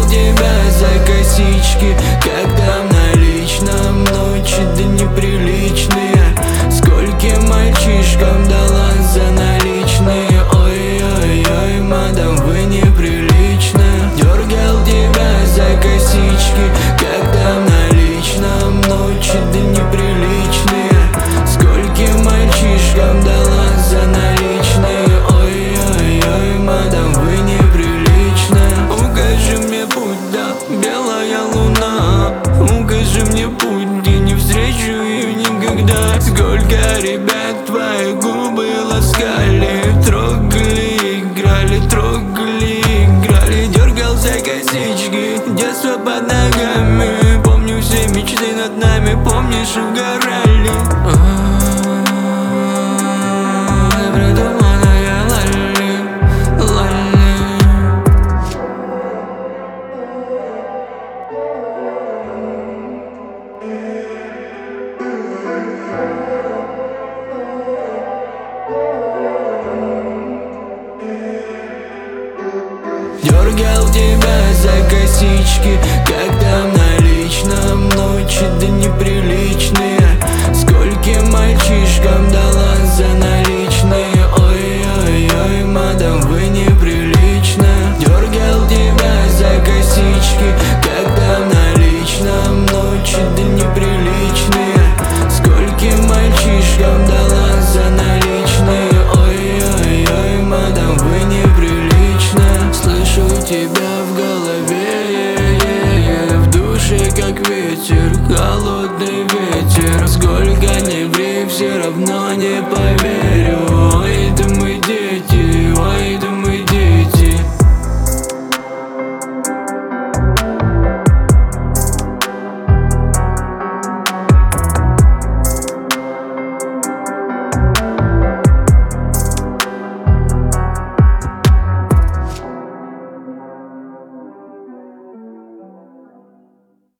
тебя за косички, когда в наличном ночи да неприличные. Скольким мальчишкам дала за наличные. Ой-ой-ой, мадам, вы неприличная. Дергал тебя за косички, когда в наличном ночи да неприличные. Скольким мальчишкам дала за наличные. Ой-ой-ой, мадам, вы неприличная. Укажи мне путь, да, белая луна. Укажи мне путь, где не встречу ее никогда. Сколько ребят твои губы ласкали, трогали, играли, дергал за косички, детство под ногами. Помню все мечты над нами, помнишь, угорали. Придуманная лали, лали. Дергал тебя за косички, когда в наличном ночи да неприличные. Скольким мальчишкам дала за наличные. Ой-ой-ой, мадам, вы неприличная. Дергал тебя за косички, когда в наличном ночи да неприличные. Скольким мальчишкам дала за наличные. Ой-ой-ой, мадам, вы неприличная. Слышу тебя в голове, в душе как ветер, холодный ветер. Сколько не ври, все равно не поверь.